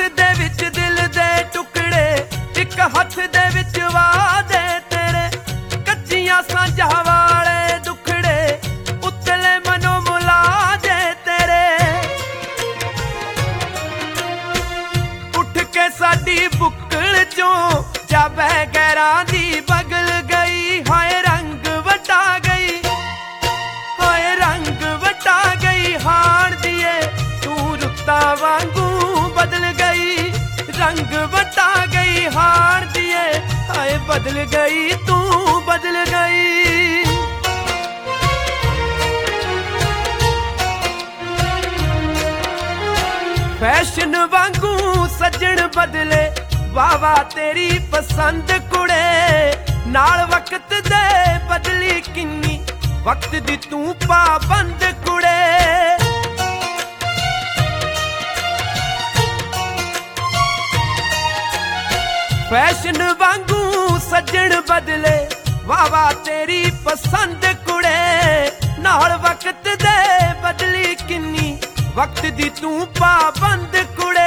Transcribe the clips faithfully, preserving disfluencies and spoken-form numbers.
दे विच दिल दे टुकड़े, एक हथ दे विच वादे तेरे, कच्चियां सांझां वाले दुखड़े, उतले मनो मुलाजे तेरे। उठ के साडी बुक्कल चों जावे गैरां दी बगल गई, हाय रंग वटा गई, हाय रंग वटा गई हाण दिए तू रुत्ता वांगू बदल गई, रंग वटा गई हाण दिए हाय बदल गई तू बदल गई। फैशन वांगू सजन बदले, वाह वाह तेरी पसंद कुड़े, नाल वक्त दे बदली किन्नी, वक्त दी तू पाबंद कुड़े। फैशन वांगू सजन बदले, वाह वाह तेरी पसंद कुड़े, नाल वक्त दे बदली किन्नी, वक्त दी तू पाबंद कुड़े।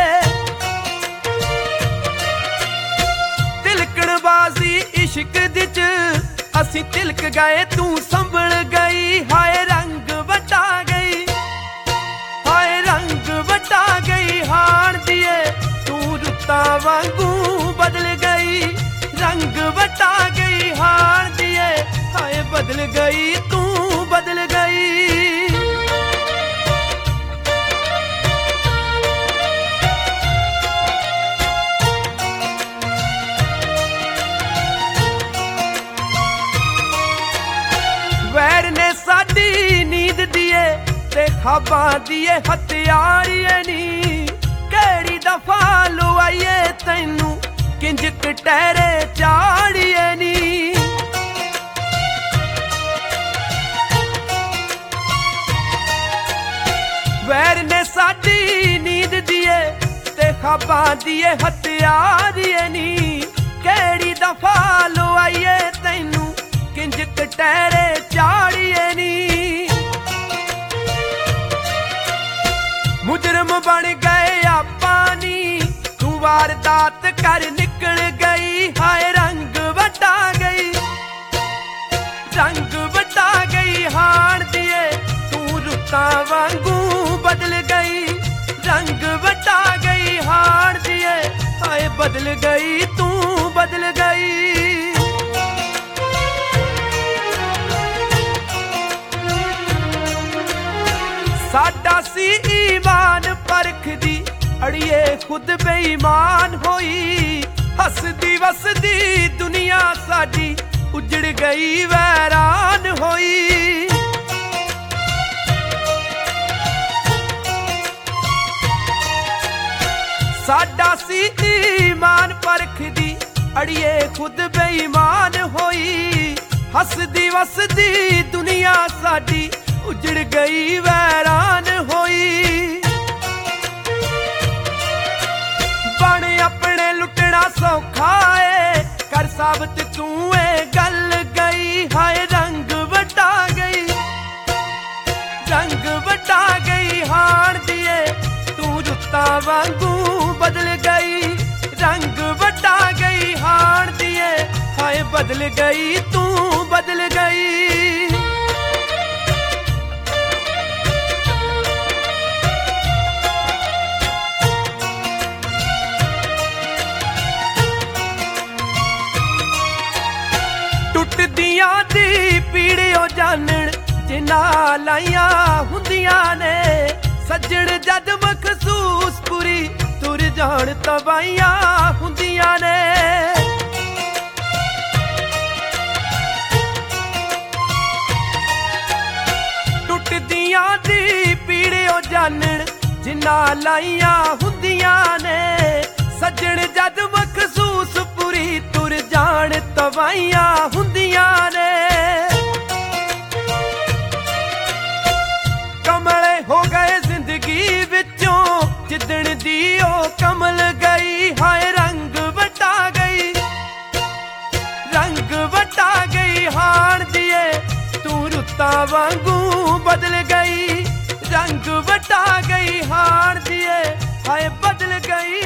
तिलकणबाजी इश्क दी च असी तिलक गए, तू संभल गई, हाय रंग वटा गई, हाय रंग वटा गई हाण दिए तू रुत्ता वांगू बदल गई, रंग वटा गई हाण दिए हाय बदल गई तू बदल गई। वैर ने साडी नींद दिए ते ख्वाबां दिए हथियारिए नी, केड़ी दफा लुआइए तैनू किंज कटहरे चाड़िए नी। वैर ने साडी नींद दिए ते ख्वाबां दिए हथियारिए नी, केड़ी दफा लुआइए तैनू किंज कटहरे चाड़िए नी। मुजरम बन गए आपानी, तू वारदात कर निकल गई, हाय रंग वटा गई, रंग वटा गई हाण दिए तू रुत्ता वांगू बदल गई, रंग वटा गई हाण दिए हाय बदल गई तू बदल गई। साडा सी ईमान परख दी, अड़िए खुद बेईमान होई, हसदी वसदी दुनिया साडी उजड़ गई वैरान होई। साडा सी ईमान परख दी, अड़िए खुद बेईमान होई, हसदी वसदी दुनिया साडी उजड़ गई वैरान होई। बण अपने लुटना सौखा है, कर साबित तू ए गल गई, हाय रंग वटा गई, रंग वटा गई हाण दिए तू रुत्ता वांगू बदल गई, रंग वटा गई हाण दिए हाय बदल गई तू बदल गई। टुटदियां दी पीड़ियों जानन जिन्हां लाइयां हुंदियां ने, सज्जण जद मखसूस पूरी तुर जान तबाइयां हुंदियां ने। टुटदियां दी पीड़ियों जानन जिन्हां लाइयां हुंदियां ने, सज्जण जद मखसूस पूरी तुर जान तबाइयां हुंदियां ने। कमले हो गए जिंदगी विचों जिदण दी ओ कमल गई, हाय रंग वटा गई, रंग वटा गई हाण दिए तू रुत्ता वांगू बदल गई, रंग वटा गई हाण दिए हाय बदल बदल गई